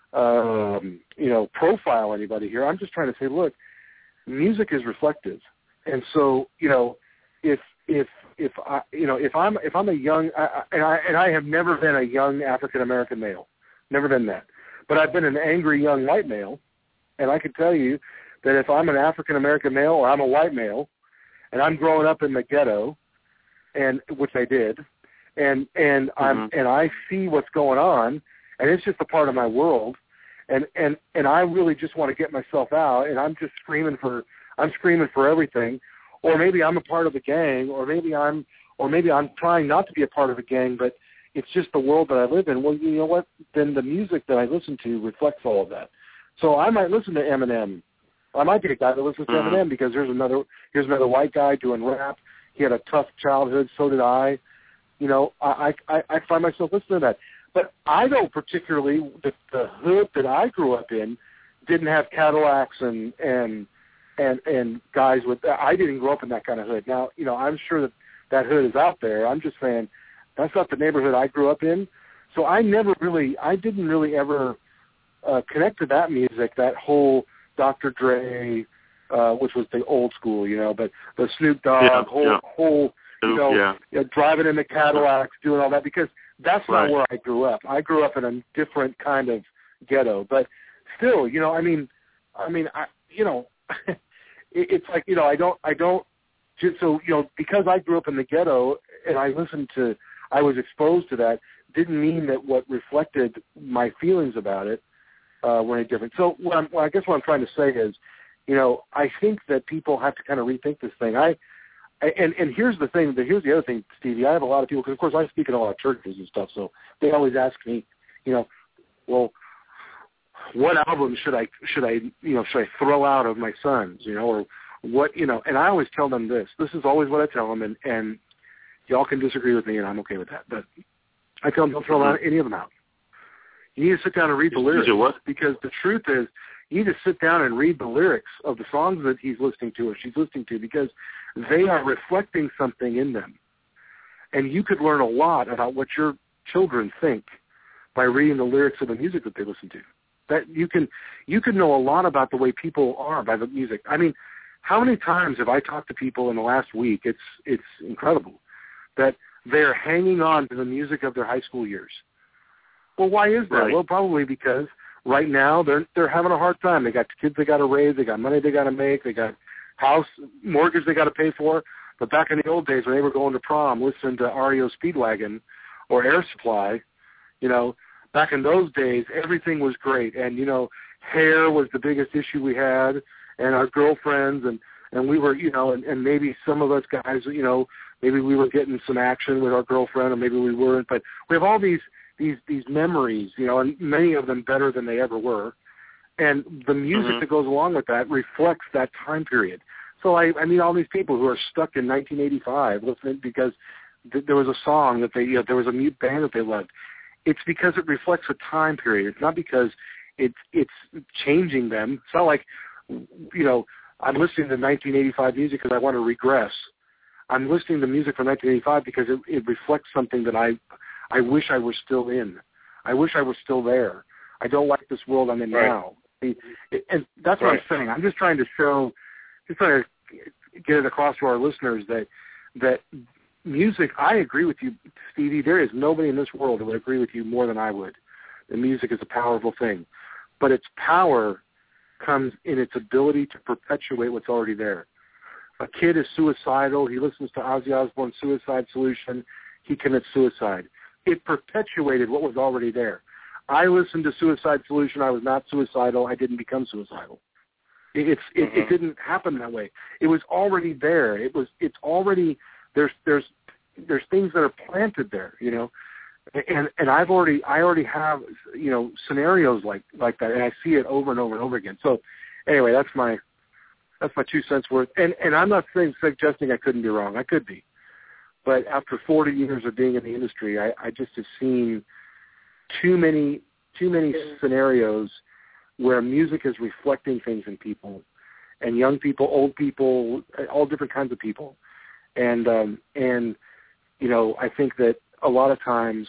um, you know, profile anybody here. I'm just trying to say, look, music is reflective, and so, you know, if if if I you know if I'm if I'm a young I, and I and I have never been a young African American male, never been that. But I've been an angry young white male, and I can tell you that if I'm an African-American male or I'm a white male, and I'm growing up in the ghetto, and which I did, and and mm-hmm. I'm and I see what's going on, and it's just a part of my world, and and and I really just want to get myself out, and I'm just screaming for I'm screaming for everything, or maybe I'm a part of a gang, or maybe I'm or maybe I'm trying not to be a part of a gang, but it's just the world that I live in. Well, you know what? Then the music that I listen to reflects all of that. So I might listen to Eminem. I might be a guy that listens to mm-hmm. Eminem because there's another here's another white guy doing rap. He had a tough childhood. So did I. You know, I I, I find myself listening to that. But I don't particularly the, the hood that I grew up in didn't have Cadillacs and and and and guys with. I didn't grow up in that kind of hood. Now, you know, I'm sure that that hood is out there. I'm just saying that's not the neighborhood I grew up in. So I never really, I didn't really ever uh, connect to that music, that whole Doctor Dre, uh, which was the old school, you know, but the Snoop Dogg, yeah, whole, yeah. whole, you know, yeah. you know, driving in the Cadillacs, doing all that, because that's not right. where I grew up. I grew up in a different kind of ghetto, but still, you know, I mean, I mean, I, you know, it, it's like, you know, I don't, I don't, just so, you know, because I grew up in the ghetto and I listened to, I was exposed to that, didn't mean that what reflected my feelings about it uh, were any different. So what I'm, well, I guess what I'm trying to say is, you know, I think that people have to kind of rethink this thing. I, and, and here's the thing, here's the other thing, Stevie, I have a lot of people, because of course I speak in a lot of churches and stuff, so they always ask me, you know, well, what album should I, should I, you know, should I throw out of my sons, you know, or what, you know, and I always tell them this. This is always what I tell them, and, and y'all can disagree with me, and I'm okay with that. But I tell them don't throw out any of them out. You need to sit down and read the lyrics, because the truth is you need to sit down and read the lyrics of the songs that he's listening to or she's listening to, because they are reflecting something in them. And you could learn a lot about what your children think by reading the lyrics of the music that they listen to. That you can you can know a lot about the way people are by the music. I mean, how many times have I talked to people in the last week? It's it's incredible that they're hanging on to the music of their high school years. Well, why is that? Right. Well, probably because right now they're they're having a hard time. They got kids they got to raise, they got money they got to make, they got house mortgage they got to pay for. But back in the old days when they were going to prom, listening to R E O Speedwagon or Air Supply, you know, back in those days everything was great, and you know, hair was the biggest issue we had. And our girlfriends, and, and we were, you know, and, and maybe some of us guys, you know, maybe we were getting some action with our girlfriend, or maybe we weren't. But we have all these these these memories, you know, and many of them better than they ever were. And the music mm-hmm. that goes along with that reflects that time period. So I, I mean, all these people who are stuck in nineteen eighty-five listening because th- there was a song that they, you know, there was a mute band that they loved. It's because it reflects a time period. It's not because it's it's changing them. It's not like, you know, I'm listening to nineteen eighty-five music because I want to regress. I'm listening to music from nineteen eighty-five because it, it reflects something that I I wish I were still in. I wish I were still there. I don't like this world I'm in right. now. And that's what right. I'm saying. I'm just trying to show, just trying to get it across to our listeners that that music, I agree with you, Stevie. There is nobody in this world that would agree with you more than I would. The music is a powerful thing. But its power comes in its ability to perpetuate what's already there. A kid is suicidal. He listens to Ozzy Osbourne's Suicide Solution. He commits suicide. It perpetuated what was already there. I listened to Suicide Solution. I was not suicidal. I didn't become suicidal. It, it's it, mm-hmm. it didn't happen that way. It was already there. It was it's already there's there's there's things that are planted there, you know. And and I've already I already have, you know, scenarios like like that, and I see it over and over and over again. So anyway, that's my that's my two cents worth. And and I'm not saying suggesting I couldn't be wrong. I could be, but after forty years of being in the industry, I, I just have seen too many too many scenarios where music is reflecting things in people, and young people, old people, all different kinds of people, and um, and you know, I think that a lot of times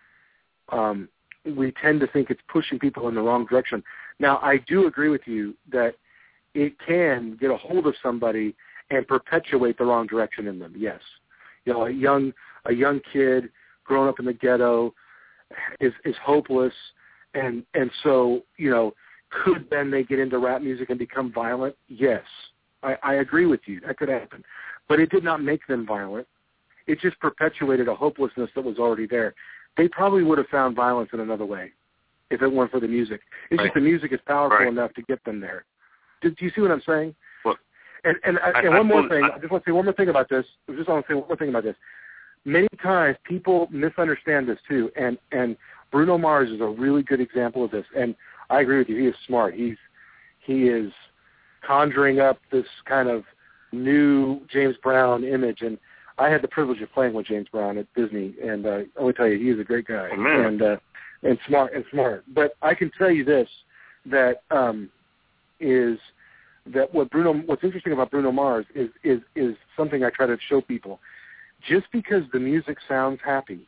um, we tend to think it's pushing people in the wrong direction. Now, I do agree with you that it can get a hold of somebody and perpetuate the wrong direction in them. Yes, you know, a young a young kid growing up in the ghetto is is hopeless, and and so, you know, could then they get into rap music and become violent? Yes, I, I agree with you. That could happen, but it did not make them violent. It just perpetuated a hopelessness that was already there. They probably would have found violence in another way if it weren't for the music. It's right. just the music is powerful right. enough to get them there. Do, do you see what I'm saying? Well, and and, I, and I, one I, more I, thing. I, I just want to say one more thing about this. I just want to say one more thing about this. many times people misunderstand this too, and and Bruno Mars is a really good example of this. And I agree with you. He is smart. He's he is conjuring up this kind of new James Brown image. And I had the privilege of playing with James Brown at Disney, and uh, I will tell you, he is a great guy oh, man. and uh, and smart and smart. But I can tell you this, that um, is that what Bruno what's interesting about Bruno Mars is is is something I try to show people. Just because the music sounds happy,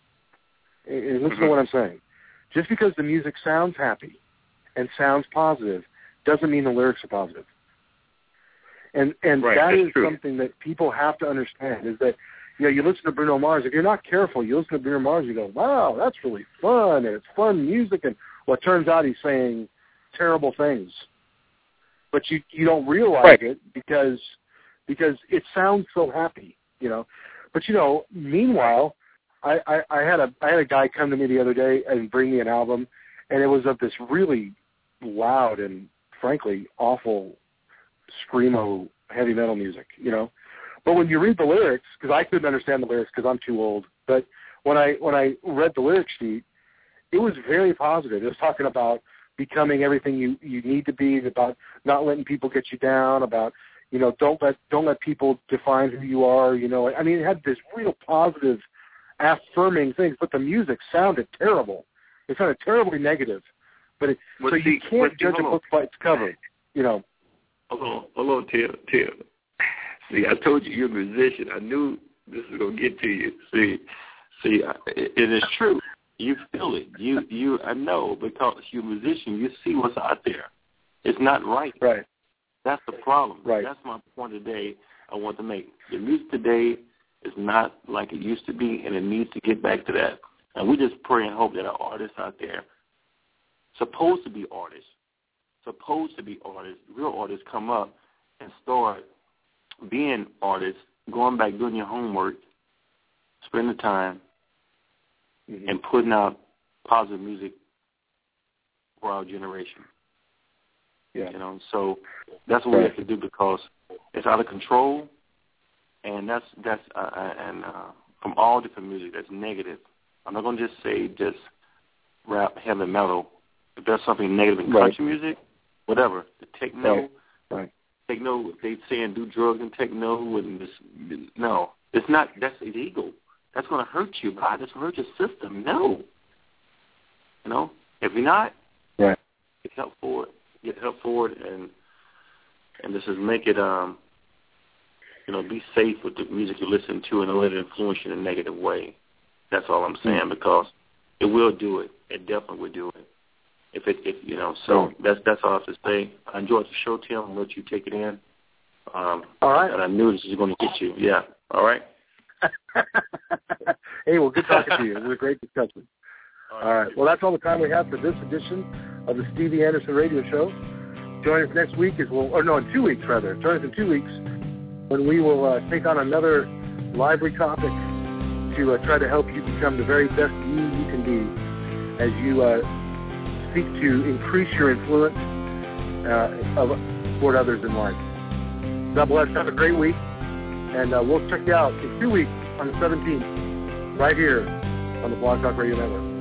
and listen mm-hmm. to what I'm saying, just because the music sounds happy and sounds positive doesn't mean the lyrics are positive. And and right, that is true. something that people have to understand, is that, you know, you listen to Bruno Mars, if you're not careful, you listen to Bruno Mars, you go, wow, that's really fun, and it's fun music, and well, it turns out he's saying terrible things. But you, you don't realize right. it because because it sounds so happy, you know. But, you know, meanwhile, I, I, I had a I had a guy come to me the other day and bring me an album, and it was of this really loud and, frankly, awful screamo heavy metal music, you know. But when you read the lyrics, because I couldn't understand the lyrics because I'm too old, but when I when I read the lyric sheet, it was very positive. It was talking about becoming everything you, you need to be, about not letting people get you down, about, you know, don't let don't let people define who you are, you know. I mean, it had this real positive, affirming things, but the music sounded terrible. It sounded terribly negative. But it, well, so see, you can't see, judge a book by its cover, you know. Hold on, hold on, Tim, Tim. See, I told you you're a musician. I knew this was gonna get to you. See, see, it, it is true. You feel it. You, you. I know, because you're a musician. You see what's out there. It's not right. Right. That's the problem. Right. That's my point today I want to make. The music today is not like it used to be, and it needs to get back to that. And we just pray and hope that our artists out there, supposed to be artists, supposed to be artists, real artists, come up and start being artists, going back, doing your homework, spend the time, mm-hmm. and putting out positive music for our generation. Yeah. You know, so that's what right. we have to do, because it's out of control, and that's that's uh, and uh, from all different music that's negative. I'm not going to just say just rap, heavy metal. If there's something negative in right. country music, whatever, the techno, right. Right. techno, they saying do drugs and techno, and this, no, it's not. That's illegal. That's going to hurt you, God. That's going to hurt your system. No, you know, if you're not, right. get help for it. Get help for it, and and this is make it, um, you know, be safe with the music you listen to, and don't let it influence you in a negative way. That's all I'm saying, mm-hmm. because it will do it. It definitely will do it. If it, if you know, so mm-hmm. that's that's all I have to say. I enjoyed the show, Tim. I'll let you take it in. Um, all right. And I knew this was going to get you. Yeah. All right. Hey, well, good talking to you. It was a great discussion. All right. all right. Well, that's all the time we have for this edition of the Stevie Anderson Radio Show. Join us next week as we'll, or no, in two weeks rather. Join us in two weeks when we will uh, take on another library topic to uh, try to help you become the very best you you can be as you uh, seek to increase your influence uh, of, toward others in life. God bless. Have a great week, and uh, we'll check you out in two weeks on the seventeenth, right here on the Blog Talk Radio Network.